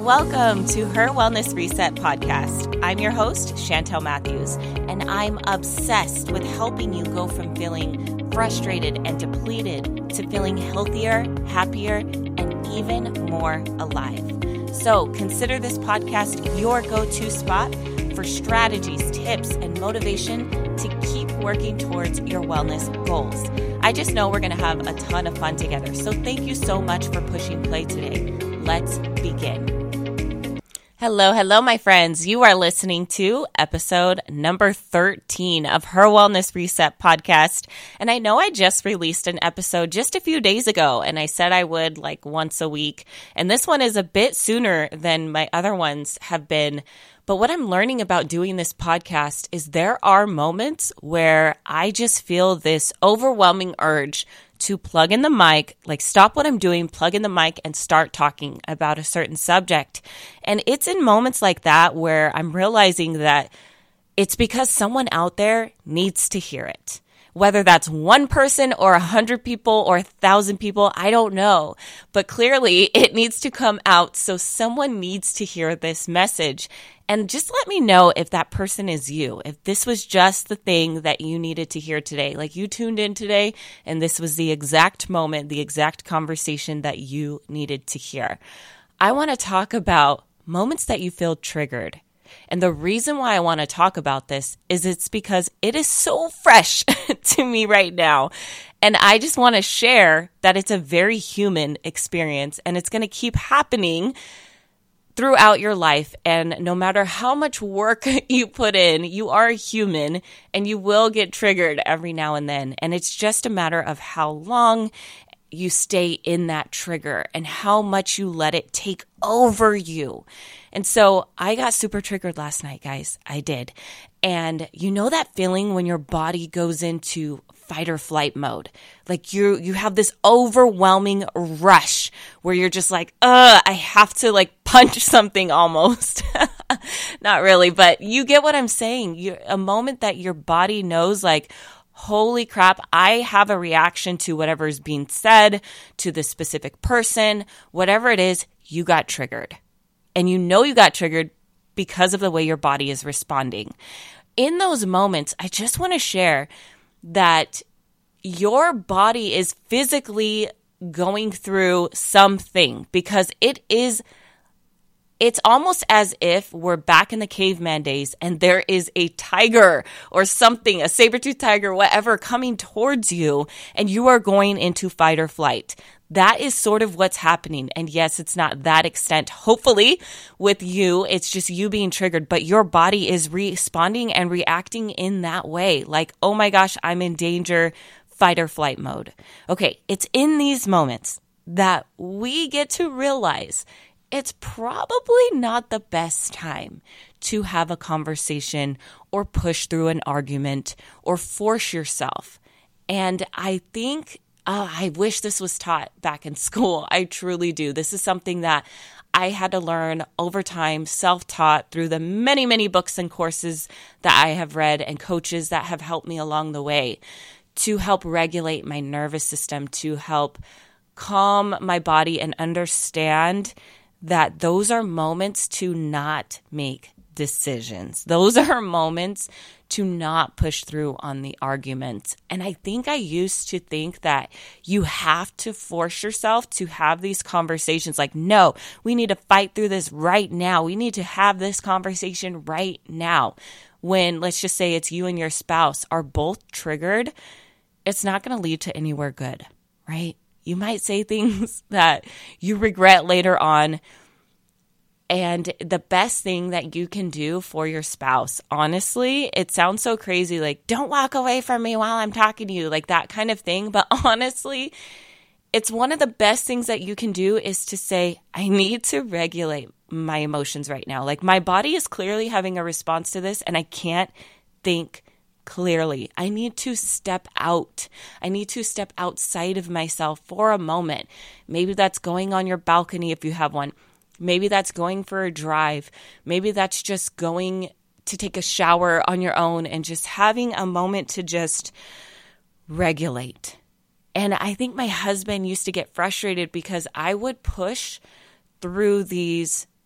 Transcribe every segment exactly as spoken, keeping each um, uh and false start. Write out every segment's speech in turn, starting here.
Welcome to Her Wellness Reset podcast. I'm your host, Chantel Matthews, and I'm obsessed with helping you go from feeling frustrated and depleted to feeling healthier, happier, and even more alive. So consider this podcast your go-to spot for strategies, tips, and motivation to keep working towards your wellness goals. I just know we're going to have a ton of fun together. So thank you so much for pushing play today. Let's begin. Hello, hello, my friends. You are listening to episode number thirteen of Her Wellness Reset podcast. And I know I just released an episode just a few days ago, and I said I would like once a week. And this one is a bit sooner than my other ones have been. But what I'm learning about doing this podcast is there are moments where I just feel this overwhelming urge to plug in the mic, like stop what I'm doing, plug in the mic and start talking about a certain subject. And it's in moments like that where I'm realizing that it's because someone out there needs to hear it. Whether that's one person or a hundred people or a thousand people, I don't know. But clearly it needs to come out. So someone needs to hear this message. And just let me know if that person is you, if this was just the thing that you needed to hear today. Like you tuned in today and this was the exact moment, the exact conversation that you needed to hear. I want to talk about moments that you feel triggered. And the reason why I want to talk about this is it's because it is so fresh to me right now. And I just want to share that it's a very human experience and it's going to keep happening throughout your life. And no matter how much work you put in, you are human and you will get triggered every now and then. And it's just a matter of how long you stay in that trigger and how much you let it take over you. And so I got super triggered last night, guys. I did. And you know that feeling when your body goes into fight or flight mode? Like you you have this overwhelming rush where you're just like, uh, I have to like punch something almost. Not really, but you get what I'm saying. You, a moment that your body knows like, holy crap, I have a reaction to whatever is being said, to the specific person, whatever it is, you got triggered. And you know you got triggered because of the way your body is responding. In those moments, I just want to share that your body is physically going through something because it is It's almost as if we're back in the caveman days and there is a tiger or something, a saber-toothed tiger, whatever, coming towards you and you are going into fight or flight. That is sort of what's happening. And yes, it's not that extent. Hopefully with you, it's just you being triggered, but your body is responding and reacting in that way. Like, oh my gosh, I'm in danger, fight or flight mode. Okay, it's in these moments that we get to realize it's probably not the best time to have a conversation or push through an argument or force yourself. And I think, uh, I wish this was taught back in school. I truly do. This is something that I had to learn over time, self-taught through the many, many books and courses that I have read and coaches that have helped me along the way to help regulate my nervous system, to help calm my body and understand that those are moments to not make decisions. Those are moments to not push through on the arguments. And I think I used to think that you have to force yourself to have these conversations like, no, we need to fight through this right now. We need to have this conversation right now. When, let's just say it's you and your spouse are both triggered, it's not going to lead to anywhere good, right? You might say things that you regret later on. And the best thing that you can do for your spouse, honestly, it sounds so crazy, like, don't walk away from me while I'm talking to you, like that kind of thing. But honestly, it's one of the best things that you can do is to say, I need to regulate my emotions right now. Like my body is clearly having a response to this and I can't think clearly. I need to step out. I need to step outside of myself for a moment. Maybe that's going on your balcony if you have one. Maybe that's going for a drive. Maybe that's just going to take a shower on your own and just having a moment to just regulate. And I think my husband used to get frustrated because I would push through these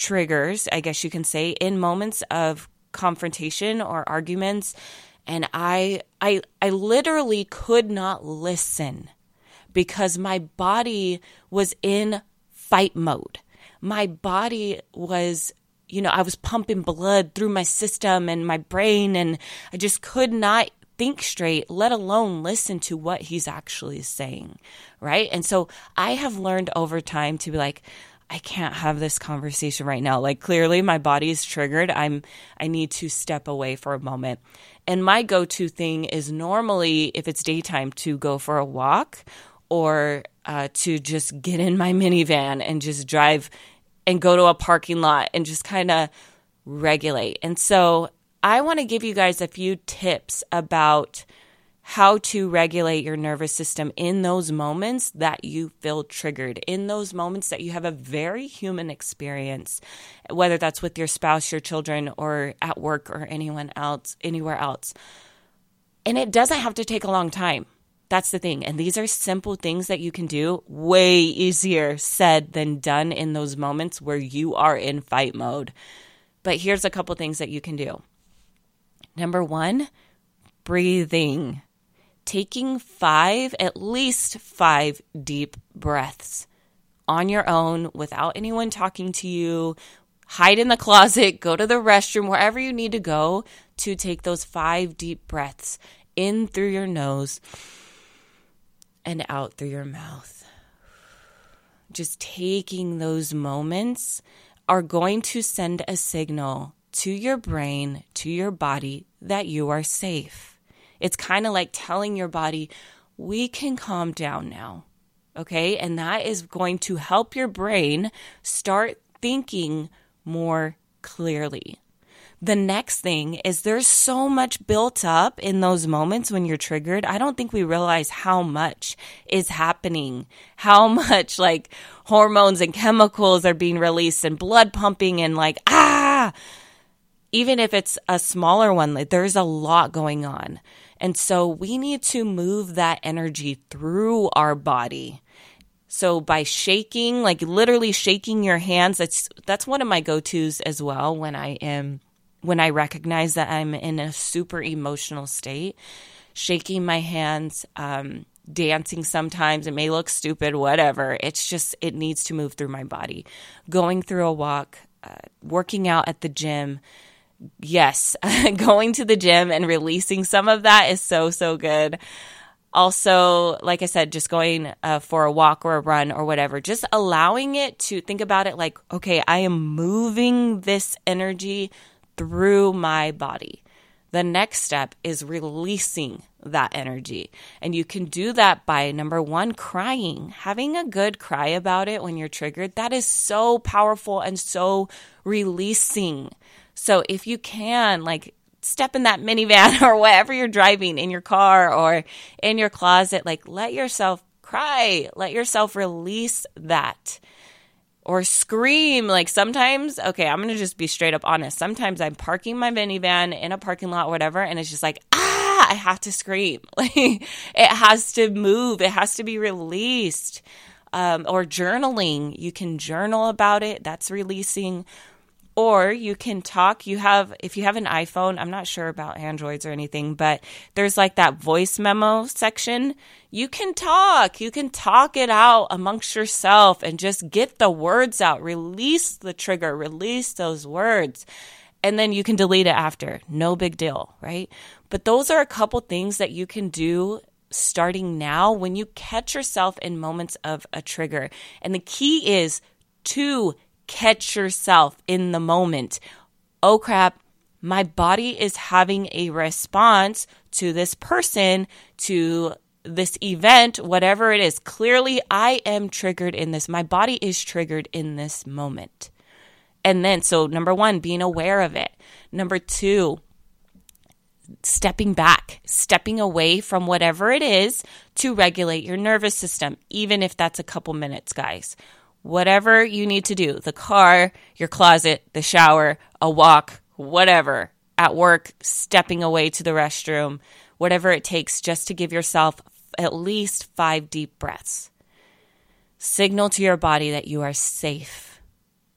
triggers, I guess you can say, in moments of confrontation or arguments. And I, I, I literally could not listen because my body was in fight mode. My body was, you know, I was pumping blood through my system and my brain, and I just could not think straight, let alone listen to what he's actually saying, right? And so I have learned over time to be like, I can't have this conversation right now. Like, clearly my body is triggered. I'm, I need to step away for a moment. And my go-to thing is normally, if it's daytime, to go for a walk or uh, to just get in my minivan and just drive and go to a parking lot and just kind of regulate. And so I want to give you guys a few tips about how to regulate your nervous system in those moments that you feel triggered, in those moments that you have a very human experience, whether that's with your spouse, your children, or at work or anyone else, anywhere else. And it doesn't have to take a long time. That's the thing. And these are simple things that you can do, way easier said than done in those moments where you are in fight mode. But here's a couple things that you can do. Number one, breathing. Taking five, at least five deep breaths on your own without anyone talking to you. Hide in the closet, go to the restroom, wherever you need to go to take those five deep breaths in through your nose and out through your mouth. Just taking those moments are going to send a signal to your brain, to your body, that you are safe. It's kind of like telling your body, we can calm down now, okay? And that is going to help your brain start thinking more clearly. The next thing is there's so much built up in those moments when you're triggered. I don't think we realize how much is happening, how much like hormones and chemicals are being released and blood pumping and like, ah, even if it's a smaller one, like, there's a lot going on. And so we need to move that energy through our body. So by shaking, like literally shaking your hands, that's that's one of my go-tos as well when I am when I recognize that I'm in a super emotional state. Shaking my hands, um, dancing sometimes, it may look stupid, whatever. It's just, it needs to move through my body. Going through a walk, uh, working out at the gym. Yes, going to the gym and releasing some of that is so, so good. Also, like I said, just going uh, for a walk or a run or whatever, just allowing it to think about it like, okay, I am moving this energy through my body. The next step is releasing that energy. And you can do that by, number one, crying. Having a good cry about it when you're triggered, that is so powerful and so releasing. So if you can, like, step in that minivan or whatever you're driving, in your car or in your closet, like, let yourself cry. Let yourself release that. Or scream. Like, sometimes, okay, I'm going to just be straight up honest. Sometimes I'm parking my minivan in a parking lot, whatever, and it's just like, ah, I have to scream. Like, it has to move. It has to be released. Um, or journaling. You can journal about it. That's releasing. Or you can talk. You have, if you have an iPhone, I'm not sure about Androids or anything, but there's like that voice memo section. You can talk. You can talk it out amongst yourself and just get the words out. Release the trigger. Release those words. And then you can delete it after. No big deal, right? But those are a couple things that you can do starting now when you catch yourself in moments of a trigger. And the key is to catch yourself in the moment. Oh crap, my body is having a response to this person, to this event, whatever it is. Clearly, I am triggered in this. My body is triggered in this moment. And then, so number one, being aware of it. Number two, stepping back, stepping away from whatever it is to regulate your nervous system, even if that's a couple minutes, guys. Whatever you need to do, the car, your closet, the shower, a walk, whatever, at work, stepping away to the restroom, whatever it takes just to give yourself at least five deep breaths. Signal to your body that you are safe.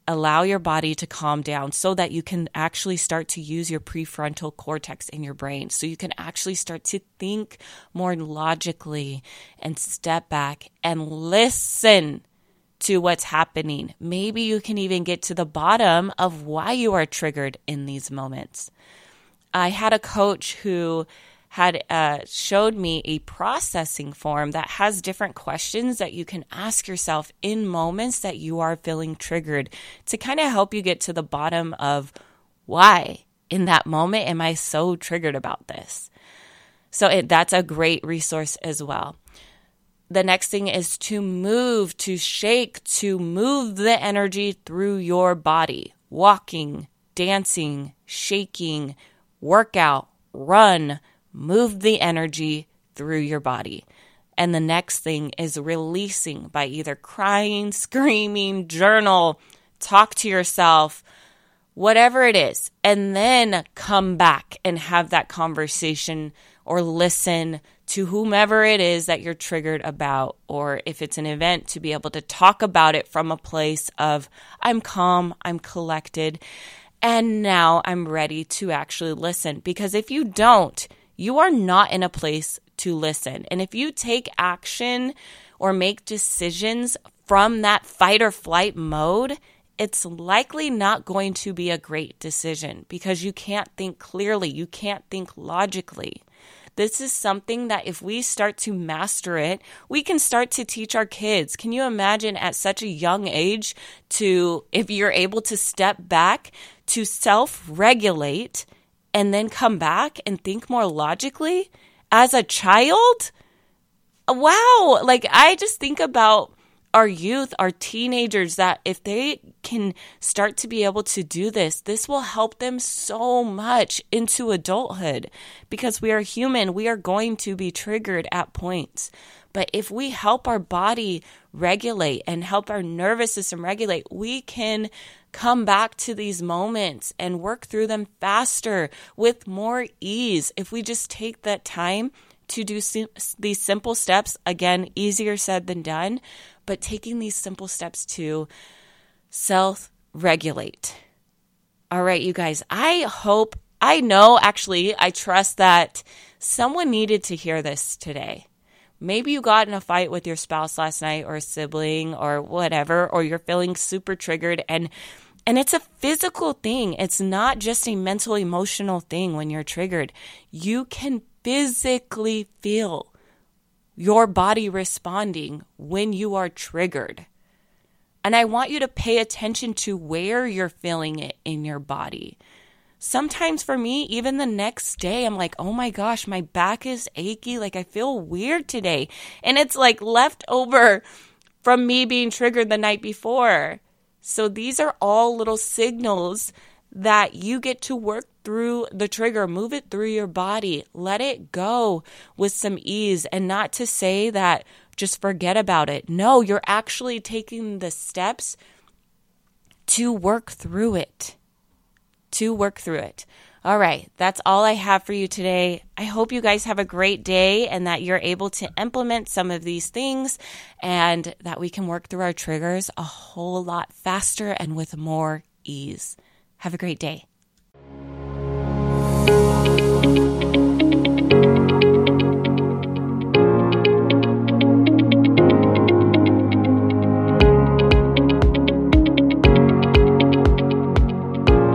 allow your body to calm down so that you can actually start to use your prefrontal cortex in your brain. So you can actually start to think more logically and step back and listen to what's happening. Maybe you can even get to the bottom of why you are triggered in these moments. I had a coach who had uh, showed me a processing form that has different questions that you can ask yourself in moments that you are feeling triggered to kind of help you get to the bottom of why in that moment am I so triggered about this. So it, that's a great resource as well. The next thing is to move, to shake, to move the energy through your body. Walking, dancing, shaking, workout, run, move the energy through your body. And the next thing is releasing by either crying, screaming, journal, talk to yourself, whatever it is. And then come back and have that conversation or listen to whomever it is that you're triggered about. Or if it's an event, to be able to talk about it from a place of, I'm calm, I'm collected, and now I'm ready to actually listen. Because if you don't, you are not in a place to listen. And if you take action or make decisions from that fight or flight mode, it's likely not going to be a great decision because you can't think clearly. You can't think logically. This is something that if we start to master it, we can start to teach our kids. Can you imagine at such a young age to, if you're able to step back, to self-regulate and then come back and think more logically as a child? Wow. Like I just think about our youth, our teenagers, that if they can start to be able to do this, this will help them so much into adulthood because we are human. We are going to be triggered at points. But if we help our body regulate and help our nervous system regulate, we can come back to these moments and work through them faster with more ease. If we just take that time to do sim- these simple steps, again, easier said than done, but taking these simple steps to self-regulate. All right, you guys, I hope, I know, actually, I trust that someone needed to hear this today. Maybe you got in a fight with your spouse last night or a sibling or whatever, or you're feeling super triggered and and it's a physical thing. It's not just a mental, emotional thing when you're triggered. You can physically feel your body responding when you are triggered. And I want you to pay attention to where you're feeling it in your body. Sometimes for me, even the next day, I'm like, oh my gosh, my back is achy. Like I feel weird today. And it's like left over from me being triggered the night before. So these are all little signals that you get to work through the trigger, move it through your body, let it go with some ease, and not to say that just forget about it. No, you're actually taking the steps to work through it, to work through it. All right, that's all I have for you today. I hope you guys have a great day and that you're able to implement some of these things and that we can work through our triggers a whole lot faster and with more ease. Have a great day.